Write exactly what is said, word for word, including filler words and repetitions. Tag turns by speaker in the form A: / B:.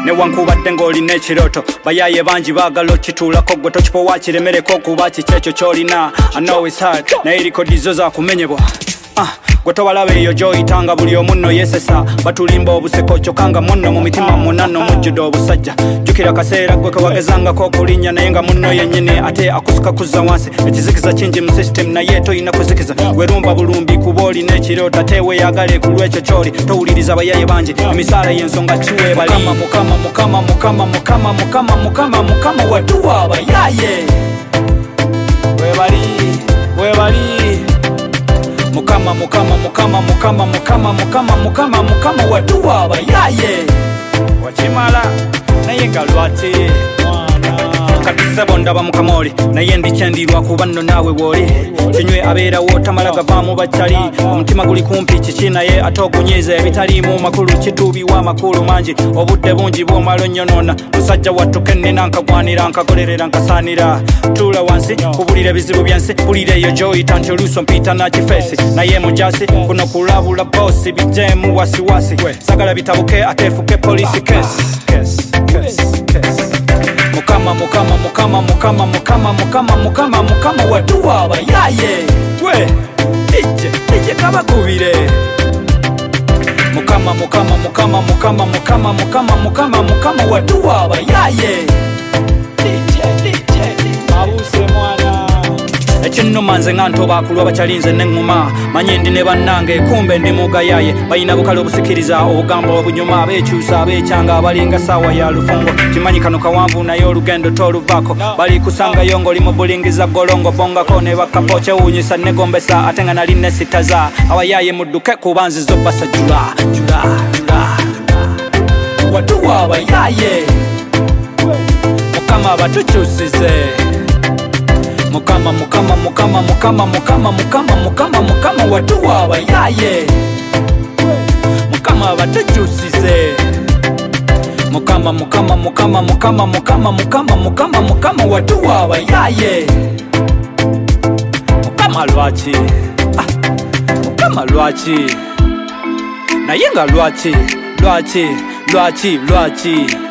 A: newankubadde ng'olina ekiroto bayaye bangi baagala okituulako gwe tokipowa kiremereko okuba kikyekyo ky'olina. I know it's hard naye likodi zo zakumenyebwa. Ah, gwe towalaba eyo gy'oyitanga buli omu nno yeesesa batulimba obuseko kyokanga munno mu mitima munanno mujjudde obusajja. Jjukira kaseera gwe kewagezangako okulinnya naye nga munno yennyini ate akusika kuzza wansi. Ekizikiza kingi mu system naye toyina kuzikiza werumba bulumbi kuba olina ekirota teweeyagale ku lwekyo ky'oli towuliriza bayaye bangi emisaala y'ensonga kiweebali. Mukama mukama mukama mukama mukama mukama mukama watuwa abayaye weebali weebali. Mukama mukama mukama mukama mukama mukama mukama mukama watuwa abayaye wakimala naye nga lwaki kati ssebo ndaba mukama oli naye ndikyendirwa kuba nno naawe w'oli kinywe abeerawo tamala gavaamu bakyali omutima guli kumpi kiki naye ate okunyiiza ebitaliimu makulu kituubiwa amakulu mangi obudde bungi bw'omala onnyonoona musajja wattuka ennina nkagwanira nkagolerera nkasaanira tuula wansi kubulira ebizibu byensi bulira eyo gy'oyita nti oluuso mpiita nakifeesi naye mujasi kuno kulabula boosi bijjeemu wasiwasi sagala bitabuke ateefuke polisi kesi. Mukama mukama mukama mukama mukama mukama mukama mukama watuwa abayaye we ije ije kabakubire. Mukama mukama mukama mukama mukama mukama mukama mukama watuwa abayaye ije ije abuse mwana. Ekinnuma nze nga ntoba akulwa bakyalinze neŋŋuma manye ndi ne bannange kumbe ndi mugayaye balina bukale obusikiriza obugamba obunyuma abeekyusa abeekyanga abalinga saawa ya lufungo kimanyi kano kawanvu naye olugendo toluvaako bali kusangayo ng'oli mu bulingiza golongo bongako ne bakapo kyewuunyisa negombesa ate nga nali nesitaza abayaye mudduke kuba nzizo basa jula jula jula watuwa abayaye mukama abatukyusize. Mukama mukama mukama mukama mukama mukama mukama mukama watuwa abayaye mukama abatukyusize. Mukama mukama mukama mukama mukama mukama mukama mukama watuwa abayaye mukama lwaki ah, mukama lwaki naye nga lwaki lwaki lwaki lwaki